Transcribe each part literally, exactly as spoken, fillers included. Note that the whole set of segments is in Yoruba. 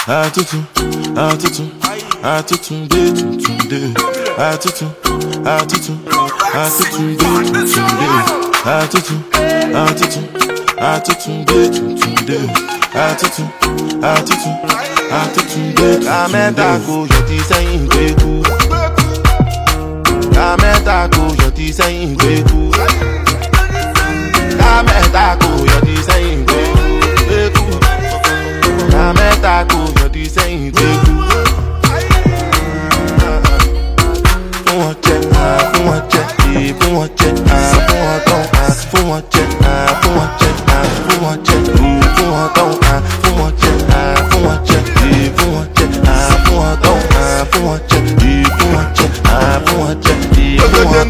Atutu, atutu, atutu, de, tutu, de. Atutu, atutu, atutu, de, tutu, de. Atutu, atutu, atutu, de, tutu, de. Atutu, atutu, atutu, de, tutu, de. Kameta ko yoti sayin gbeku. Kameta ko yoti sayin gbeku. Kameta ko yoti sayin gbeku. Kameta ko yoti sayin gbeku. Fún wọn jẹ, fún wọn jẹ, fún wọn jẹ, fún wọn tán, fún wọn jẹ, fún wọn jẹ, fún wọn jẹ, fún wọn tán, fún wọn jẹ, fún wọn jẹ, fún wọn jẹ, fún wọn tán, fún wọn jẹ, fún wọn jẹ, fún wọn jẹ, fún wọn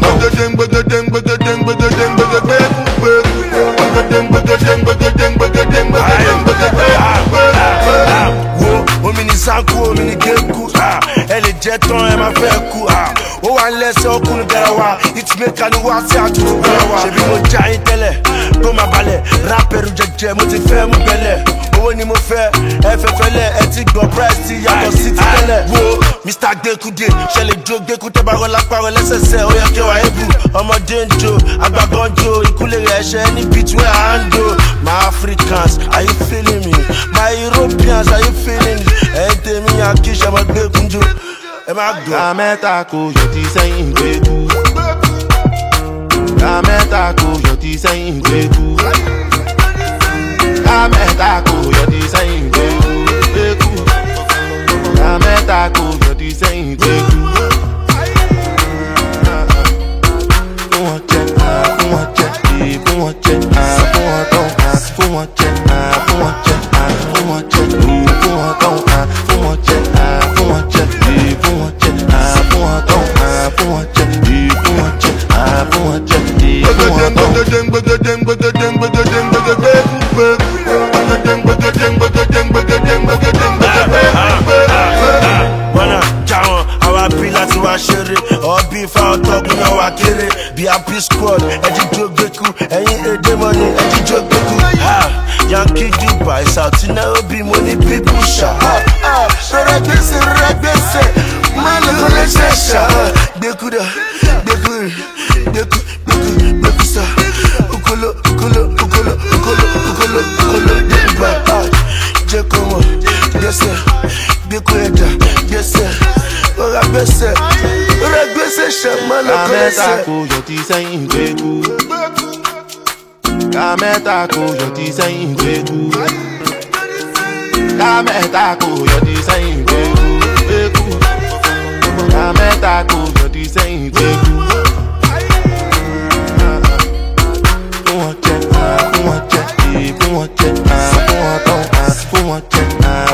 tán. Wo omi ni sanku, omi ni keku, ẹ lè jẹ tán ẹ máa fẹ́ kú. Ó wà lẹ́sẹ̀ ọkùnrin bẹ̀rẹ̀ wa, ìtìmẹ́ka ni wá sí àtúntò bẹ̀rẹ̀ wa. Ṣèbí mo já yín tẹ́lẹ̀, tó máa balẹ̀, rápẹ̀rù jẹjẹ mo ti fẹ́ mú bẹ̀lẹ̀. Owó ni mo fẹ́, ẹ fẹ́ fẹ́lẹ̀, ẹ ti gbọ́ price ti yàtọ̀ sí ti tẹ́lẹ̀. Wo Mister Gbekude, ṣe lè jó gbẹ́kú tẹ́ bá rọ lápárọ̀ lẹ́sẹsẹ, ó yẹ kí wà ébù. Ọmọdé ń jó, àgbàgbọ́ ń jó, ìkúlẹ̀ rẹ̀ ṣẹ́ ní between and do. My Africans, are you feeling me? My Europeans, are you feeling me? Ẹ̀yin tèmi àkíṣe ọmọ gbẹ́kúnjó. Kameta ko yoti sayin gbeku. Kameta ko yoti sayin gbeku. Kameta ko yoti sayin gbeku. Kameta ko yoti sayin gbeku. Fún wọn jẹ, fún wọn jẹ, fún wọn jẹ, fún wọn tán, fún wọn jẹ, fún wọn jẹ, fún wọn jẹ, fún wọn tán, fún wọn jẹ, fún wọn jẹ. Wanna jáwọn àwa bí láti wá ṣeré, ọbí ifá ọtọkùn náà wá kéré. Bí a P squad, ẹjí jó gbẹ́kú, ẹ̀yin èdè mọ́ni, ẹjí jó gbẹ́kú. Yankee Dubai, South Nairobi, mo ní people ṣá. Rẹ̀ gbèsè, rẹ̀ gbèsè, máa lè kọ́ lè ṣe ṣá. Gbẹ́kú dà, gbẹ́kú rẹ̀, gbẹ́kú, gbẹ́kú, gbẹ́kú sá. Okolo, okolo, okolo, okolo, okolo, okolo, Dubai. Jẹ́ kó mọ̀, gbèsè, gbẹ́kú ẹ̀dá, gbèsè, ọ̀rá gbèsè, ọ̀rá gbèsè ṣá, máa lè kọ́ lè ṣe. Kameta ko yoti sayin gbeku. Kameta ko yoti sayin gbeku. Kameta ko yoti sayin gbeku. Kameta ko yoti sayin gbeku. Fún wọn jẹ, fún wọn jẹ, fún wọn jẹ, fún wọn tán, fún wọn jẹ.